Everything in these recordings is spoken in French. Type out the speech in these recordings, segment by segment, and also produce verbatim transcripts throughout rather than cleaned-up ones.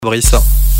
Brice.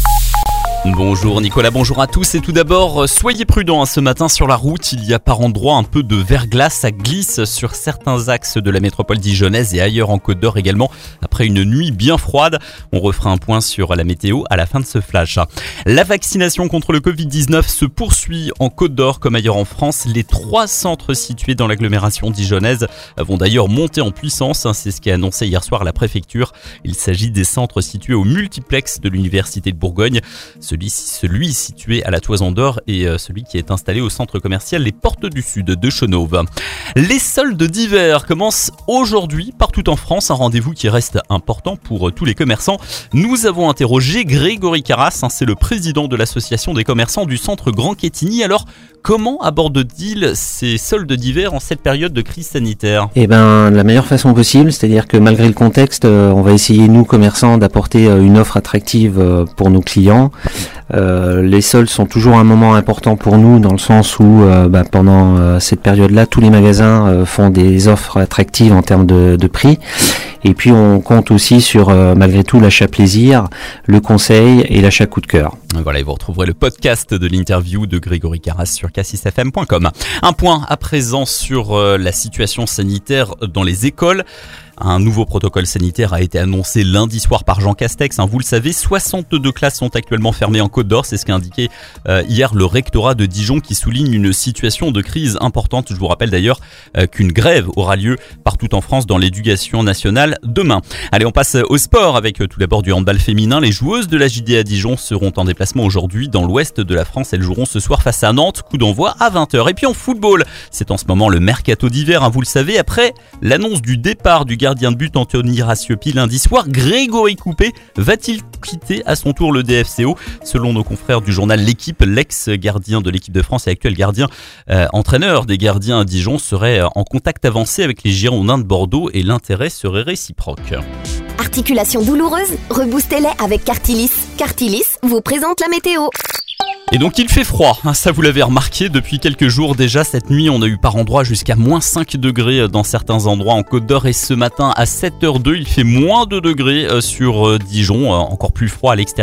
Bonjour Nicolas, bonjour à tous et tout d'abord, soyez prudents ce matin sur la route, il y a par endroits un peu de verglas, ça glisse sur certains axes de la métropole dijonnaise et ailleurs en Côte d'Or également, après une nuit bien froide. On refera un point sur la météo à la fin de ce flash. La vaccination contre le covid dix-neuf se poursuit en Côte d'Or comme ailleurs en France. Les trois centres situés dans l'agglomération dijonnaise vont d'ailleurs monter en puissance, c'est ce qu'a annoncé hier soir la préfecture. Il s'agit des centres situés au multiplex de l'université de Bourgogne. Celui, celui situé à la Toison d'Or et celui qui est installé au centre commercial Les Portes du Sud de Chenôve. Les soldes d'hiver commencent aujourd'hui partout en France, un rendez-vous qui reste important pour tous les commerçants. Nous avons interrogé Grégory Carras, c'est le président de l'association des commerçants du centre Grand Quetigny. Alors, comment aborde-t-il ces soldes d'hiver en cette période de crise sanitaire ? Eh ben, la meilleure façon possible, c'est-à-dire que malgré le contexte, on va essayer, nous, commerçants, d'apporter une offre attractive pour nos clients. Euh, les soldes sont toujours un moment important pour nous dans le sens où euh, bah, pendant euh, cette période-là, tous les magasins euh, font des offres attractives en termes de, de prix. Et puis on compte aussi sur, euh, malgré tout, l'achat plaisir, le conseil et l'achat coup de cœur. Voilà, et vous retrouverez le podcast de l'interview de Grégory Carras sur cassis f m point com. Un point à présent sur euh, la situation sanitaire dans les écoles. Un nouveau protocole sanitaire a été annoncé lundi soir par Jean Castex. Vous le savez, soixante-deux classes sont actuellement fermées en Côte d'Or. C'est ce qu'a indiqué euh, hier le rectorat de Dijon qui souligne une situation de crise importante. Je vous rappelle d'ailleurs euh, qu'une grève aura lieu partout en France dans l'éducation nationale demain. Allez, on passe au sport avec euh, tout d'abord du handball féminin. Les joueuses de la J D A Dijon seront en déplacement aujourd'hui dans l'ouest de la France. Elles joueront ce soir face à Nantes. Coup d'envoi à vingt heures. Et puis en football, c'est en ce moment le mercato d'hiver. Hein, vous le savez, après l'annonce du départ du gardien Gardien de but Anthony Racioppi lundi soir, Grégory Coupet va-t-il quitter à son tour le D F C O ? Selon nos confrères du journal L'Équipe, l'ex-gardien de l'équipe de France et actuel gardien euh, entraîneur des gardiens à Dijon serait en contact avancé avec les Girondins de Bordeaux et l'intérêt serait réciproque. Articulation douloureuse ? Reboostez-les avec Cartilis. Cartilis vous présente la météo. Et donc il fait froid, ça vous l'avez remarqué depuis quelques jours déjà. Cette nuit on a eu par endroits jusqu'à moins cinq degrés dans certains endroits en Côte d'Or et ce matin à sept heures zéro deux il fait moins deux degrés sur Dijon, encore plus froid à l'extérieur.